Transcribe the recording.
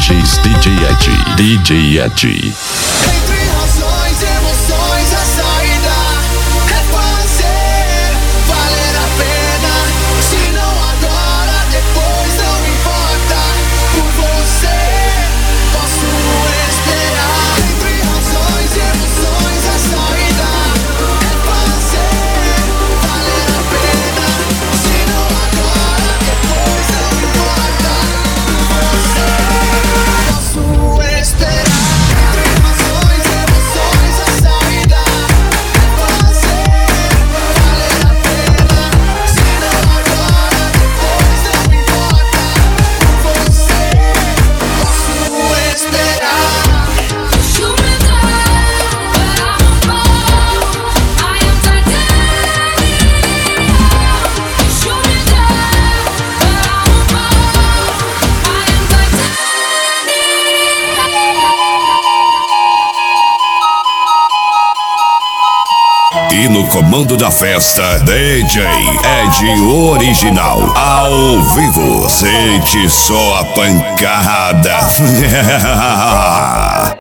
DJ Ed. Entre razões, emoções, a saída é fazer valer a pena. Se não agora, depois não importa. Por você posso esperar. Entre razões, emoções, a saída é fazer valer a pena. Se não agora, depois não importa. Por você posso esperar. E no comando da festa, DJ Ed Original, ao vivo. Sente só a pancada.